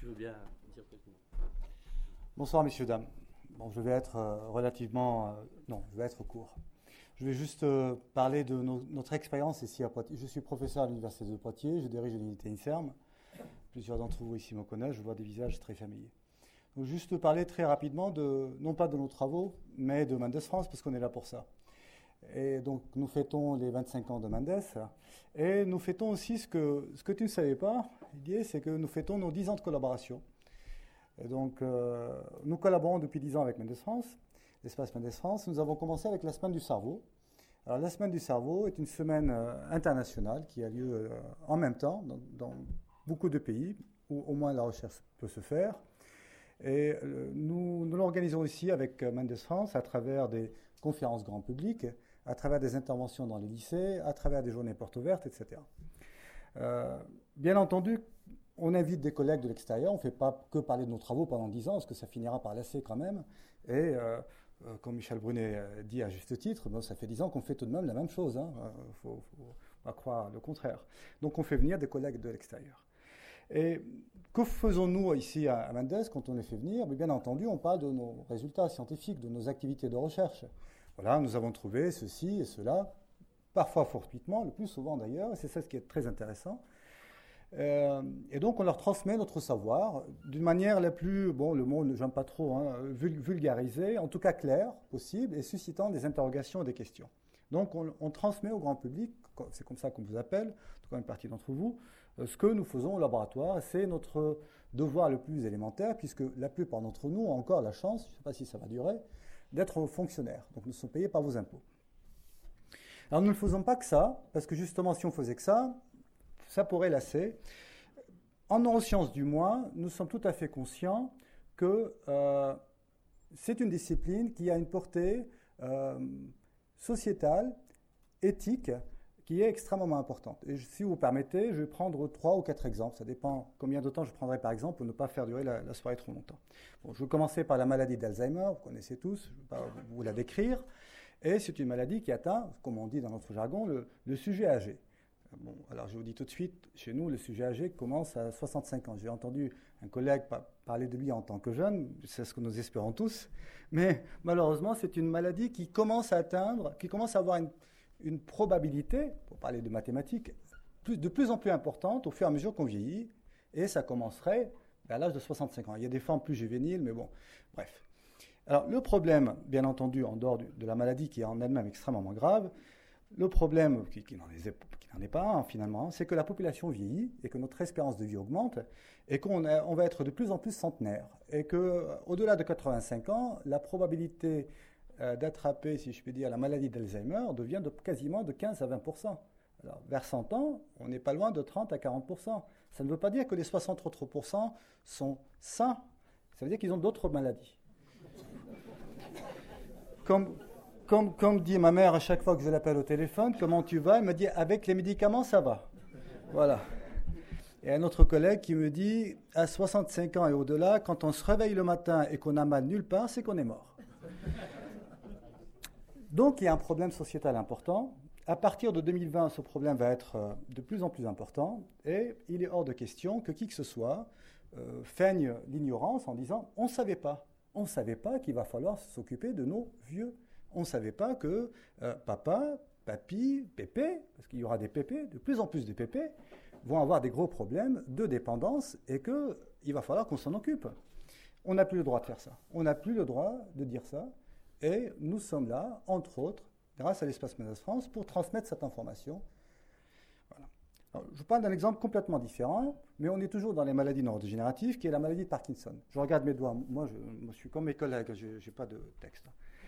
tu veux bien dire quelques mots. Bonsoir, messieurs, dames. Bon, je vais être non, je vais être court. Je vais juste parler de notre expérience ici à Poitiers. Je suis professeur à l'Université de Poitiers, je dirige l'unité INSERM. Plusieurs d'entre vous ici me connaissent, je vois des visages très familiers. Donc, juste parler très rapidement, non pas de nos travaux, mais de Mendes France, parce qu'on est là pour ça. Et donc, nous fêtons les 25 ans de Mendes, et nous fêtons aussi ce que tu ne savais pas, Didier, c'est que nous fêtons nos 10 ans de collaboration. Et donc, nous collaborons depuis 10 ans avec Mendes France, l'espace Mendes France. Nous avons commencé avec la Semaine du Cerveau. Alors, la Semaine du Cerveau est une semaine internationale qui a lieu en même temps dans beaucoup de pays où au moins la recherche peut se faire. Et nous l'organisons ici avec Mendes France à travers des conférences grand public, à travers des interventions dans les lycées, à travers des journées portes ouvertes, etc. Bien entendu, on invite des collègues de l'extérieur, on ne fait pas que parler de nos travaux pendant 10 ans, parce que ça finira par lasser quand même. Et comme Michel Brunet dit à juste titre, bon, ça fait 10 ans qu'on fait tout de même la même chose. Il faut pas croire le contraire. Donc on fait venir des collègues de l'extérieur. Et que faisons-nous ici à Mendes quand on les fait venir? Bien entendu, on parle de nos résultats scientifiques, de nos activités de recherche. Voilà, nous avons trouvé ceci et cela, parfois fortuitement, le plus souvent d'ailleurs, et c'est ça ce qui est très intéressant. Et donc on leur transmet notre savoir d'une manière la plus, bon le mot j'aime pas trop, vulgarisée, en tout cas claire possible, et suscitant des interrogations et des questions. Donc on transmet au grand public, c'est comme ça qu'on vous appelle, en tout cas une partie d'entre vous, ce que nous faisons au laboratoire. C'est notre devoir le plus élémentaire, puisque la plupart d'entre nous ont encore la chance, je ne sais pas si ça va durer, d'être fonctionnaires. Donc nous sommes payés par vos impôts. Alors nous ne faisons pas que ça, parce que justement si on faisait que ça pourrait lasser. En neurosciences du moins, nous sommes tout à fait conscients que c'est une discipline qui a une portée sociétale, éthique, qui est extrêmement importante. Et si vous permettez, je vais prendre 3 ou 4 exemples. Ça dépend combien de temps je prendrai par exemple pour ne pas faire durer la soirée trop longtemps. Bon, je vais commencer par la maladie d'Alzheimer, vous connaissez tous, je ne vais pas vous la décrire. Et c'est une maladie qui atteint, comme on dit dans notre jargon, le sujet âgé. Bon, alors je vous dis tout de suite, chez nous, le sujet âgé commence à 65 ans. J'ai entendu un collègue parler de lui en tant que jeune, c'est ce que nous espérons tous, mais malheureusement, c'est une maladie qui commence à avoir une probabilité, pour parler de mathématiques, de plus en plus importante au fur et à mesure qu'on vieillit, et ça commencerait à l'âge de 65 ans. Il y a des formes plus juvéniles, mais bon, bref. Alors le problème, bien entendu, en dehors de la maladie qui est en elle-même extrêmement grave, le problème, qui n'en est pas un finalement, c'est que la population vieillit et que notre espérance de vie augmente et qu'on va être de plus en plus centenaire. Et qu'au-delà de 85 ans, la probabilité d'attraper, si je puis dire, la maladie d'Alzheimer devient quasiment de 15 à 20%. Alors, vers 100 ans, on n'est pas loin de 30 à 40%. Ça ne veut pas dire que les 60 autres pourcents sont sains. Ça veut dire qu'ils ont d'autres maladies. Comme dit ma mère à chaque fois que je l'appelle au téléphone, comment tu vas? Elle me dit, avec les médicaments, ça va. Voilà. Et un autre collègue qui me dit, à 65 ans et au-delà, quand on se réveille le matin et qu'on a mal nulle part, c'est qu'on est mort. Donc, il y a un problème sociétal important. À partir de 2020, ce problème va être de plus en plus important. Et il est hors de question que qui que ce soit feigne l'ignorance en disant, on ne savait pas. On ne savait pas qu'il va falloir s'occuper de nos vieux. On ne savait pas que papa, papy, pépé, parce qu'il y aura des pépés, de plus en plus de pépés, vont avoir des gros problèmes de dépendance et qu'il va falloir qu'on s'en occupe. On n'a plus le droit de faire ça. On n'a plus le droit de dire ça. Et nous sommes là, entre autres, grâce à l'espace Mendes France, pour transmettre cette information. Voilà. Alors, je parle d'un exemple complètement différent, mais on est toujours dans les maladies neurodégénératives, qui est la maladie de Parkinson. Je regarde mes doigts. Moi, je suis comme mes collègues, je n'ai pas de texte.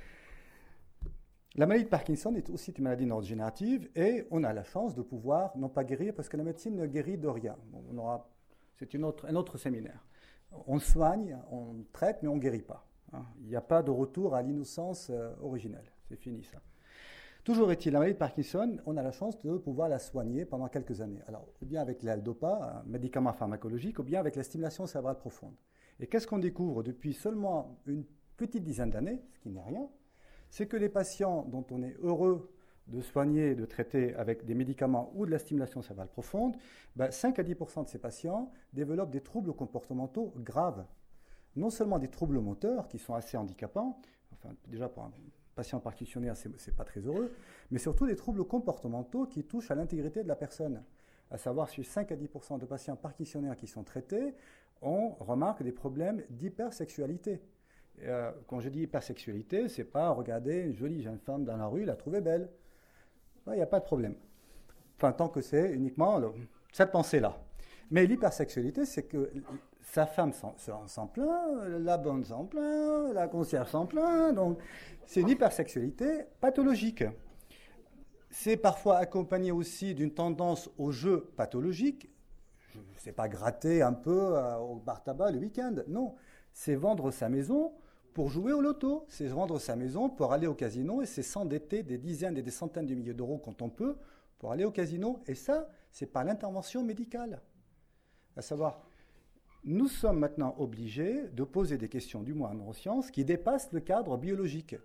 La maladie de Parkinson est aussi une maladie neurodégénérative et on a la chance de pouvoir, non pas guérir, parce que la médecine ne guérit de rien. C'est un autre séminaire. On soigne, on traite, mais on ne guérit pas. Il n'y a pas de retour à l'innocence originelle. C'est fini ça. Toujours est-il, la maladie de Parkinson, on a la chance de pouvoir la soigner pendant quelques années. Alors, ou bien avec l'L-Dopa, un médicament pharmacologique, ou bien avec la stimulation cérébrale profonde. Et qu'est-ce qu'on découvre depuis seulement une petite dizaine d'années, ce qui n'est rien, c'est que les patients dont on est heureux de soigner, de traiter avec des médicaments ou de la stimulation cérébrale profonde, 5 à 10% de ces patients développent des troubles comportementaux graves. Non seulement des troubles moteurs qui sont assez handicapants, enfin déjà pour un patient partitionnaire c'est pas très heureux, mais surtout des troubles comportementaux qui touchent à l'intégrité de la personne. À savoir, sur 5 à 10% de patients partitionnaires qui sont traités, on remarque des problèmes d'hypersexualité. Quand je dis hypersexualité, c'est pas regarder une jolie jeune femme dans la rue, la trouver belle. Il n'y a pas de problème. Enfin, tant que c'est uniquement cette pensée-là. Mais l'hypersexualité, c'est que sa femme s'en plaint, la bonne s'en plaint, la concierge s'en plaint. Donc, c'est une hypersexualité pathologique. C'est parfois accompagné aussi d'une tendance au jeu pathologique. Je ne sais pas, gratter un peu au bar tabac le week-end. Non, c'est vendre sa maison pour jouer au loto. C'est vendre sa maison pour aller au casino et c'est s'endetter des dizaines et des centaines de milliers d'euros quand on peut pour aller au casino. Et ça, c'est par l'intervention médicale. À savoir, nous sommes maintenant obligés de poser des questions, du moins en neurosciences, qui dépassent le cadre biologique.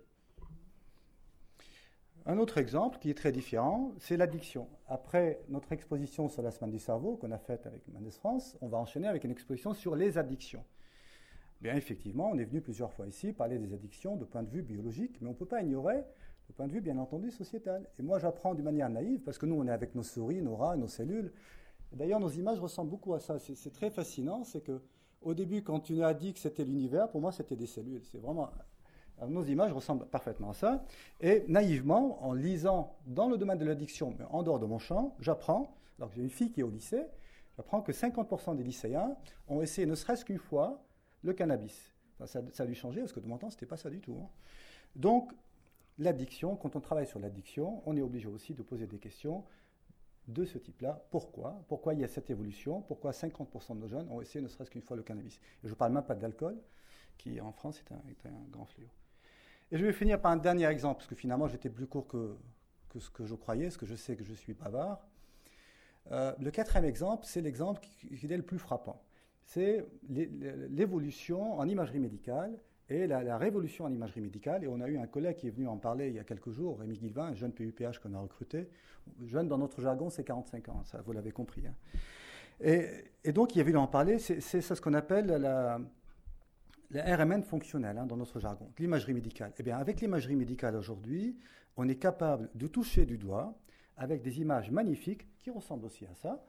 Un autre exemple qui est très différent, c'est l'addiction. Après notre exposition sur la semaine du cerveau qu'on a faite avec Mendes France, on va enchaîner avec une exposition sur les addictions. Bien, effectivement, on est venu plusieurs fois ici parler des addictions de point de vue biologique, mais on ne peut pas ignorer le point de vue, bien entendu, sociétal. Et moi, j'apprends d'une manière naïve, parce que nous, on est avec nos souris, nos rats, nos cellules. D'ailleurs, nos images ressemblent beaucoup à ça. C'est très fascinant, c'est qu'au début, quand tu as dit que c'était l'univers, pour moi, c'était des cellules. C'est vraiment... Nos images ressemblent parfaitement à ça. Et naïvement, en lisant dans le domaine de l'addiction, mais en dehors de mon champ, j'apprends, alors que j'ai une fille qui est au lycée, j'apprends que 50% des lycéens ont essayé ne serait-ce qu'une fois le cannabis. Enfin, ça a dû changer, parce que de mon temps, ce n'était pas ça du tout. Hein. Donc, l'addiction, quand on travaille sur l'addiction, on est obligé aussi de poser des questions de ce type-là. Pourquoi ? Pourquoi il y a cette évolution ? Pourquoi 50% de nos jeunes ont essayé ne serait-ce qu'une fois le cannabis ? Et je ne parle même pas de l'alcool, qui en France est un grand fléau. Et je vais finir par un dernier exemple, parce que finalement j'étais plus court que ce que je croyais, parce que je sais que je suis bavard. Le quatrième exemple, c'est l'exemple qui est le plus frappant. C'est l'évolution en imagerie médicale et la révolution en imagerie médicale. Et on a eu un collègue qui est venu en parler il y a quelques jours, Rémi Guilvin, un jeune PUPH qu'on a recruté. Jeune dans notre jargon, c'est 45 ans, ça vous l'avez compris. Hein. Et donc il est venu en parler, c'est ce qu'on appelle la RMN fonctionnelle hein, dans notre jargon, l'imagerie médicale. Eh bien, avec l'imagerie médicale aujourd'hui, on est capable de toucher du doigt, avec des images magnifiques, qui ressemblent aussi à ça,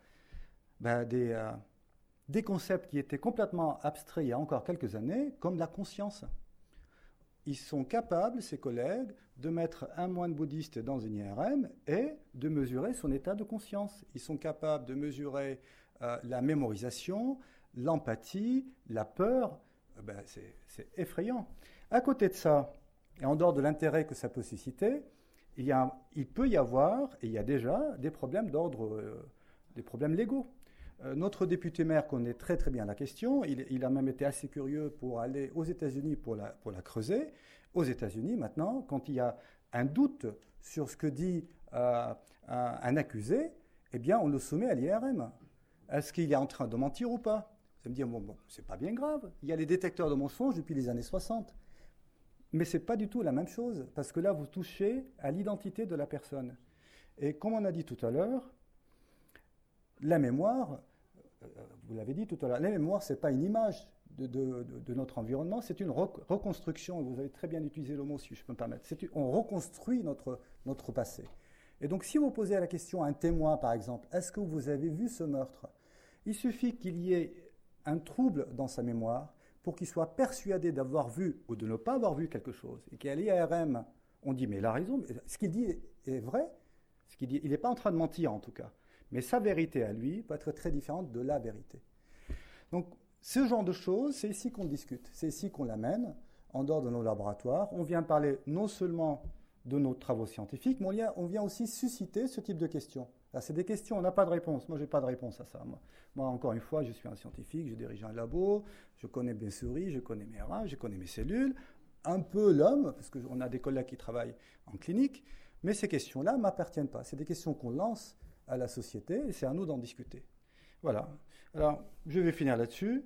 des concepts qui étaient complètement abstraits il y a encore quelques années, comme la conscience. Ils sont capables, ces collègues, de mettre un moine bouddhiste dans une IRM et de mesurer son état de conscience. Ils sont capables de mesurer la mémorisation, l'empathie, la peur. C'est effrayant. À côté de ça, et en dehors de l'intérêt que ça peut susciter, il peut y avoir, et il y a déjà, des problèmes d'ordre, des problèmes légaux. Notre député maire connaît très très bien la question. Il a même été assez curieux pour aller aux États-Unis pour la creuser. Aux États-Unis, maintenant, quand il y a un doute sur ce que dit un accusé, eh bien, on le soumet à l'IRM. Est-ce qu'il est en train de mentir ou pas ? Vous allez me dire, bon, c'est pas bien grave. Il y a les détecteurs de mensonges depuis les années 60. Mais c'est pas du tout la même chose, parce que là, vous touchez à l'identité de la personne. Et comme on a dit tout à l'heure, la mémoire, vous l'avez dit tout à l'heure, la mémoire, c'est pas une image de notre environnement, c'est une reconstruction. Vous avez très bien utilisé le mot, si je peux me permettre. On reconstruit notre passé. Et donc, si vous posez la question à un témoin, par exemple, est-ce que vous avez vu ce meurtre ? Il suffit qu'il y ait un trouble dans sa mémoire pour qu'il soit persuadé d'avoir vu ou de ne pas avoir vu quelque chose. Et qu'à l'IRM, on dit, mais il a raison, ce qu'il dit est vrai. Ce qu'il dit, il n'est pas en train de mentir, en tout cas. Mais sa vérité à lui peut être très différente de la vérité. Donc, ce genre de choses, c'est ici qu'on discute. C'est ici qu'on l'amène, en dehors de nos laboratoires. On vient parler non seulement de nos travaux scientifiques, mais on vient aussi susciter ce type de questions. Là, c'est des questions, on n'a pas de réponse. Moi, je n'ai pas de réponse à ça. Moi, encore une fois, je suis un scientifique, je dirige un labo, je connais mes souris, je connais mes rats, je connais mes cellules, un peu l'homme, parce qu'on a des collègues qui travaillent en clinique, mais ces questions-là ne m'appartiennent pas. C'est des questions qu'on lance à la société et c'est à nous d'en discuter. Voilà. Alors, je vais finir là-dessus.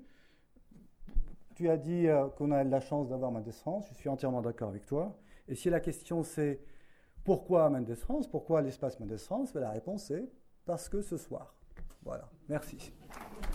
Tu as dit qu'on a la chance d'avoir Mendes France, je suis entièrement d'accord avec toi. Et si la question c'est Pourquoi Mendes France? Pourquoi l'espace Mendes France? La réponse est parce que ce soir. Voilà, merci.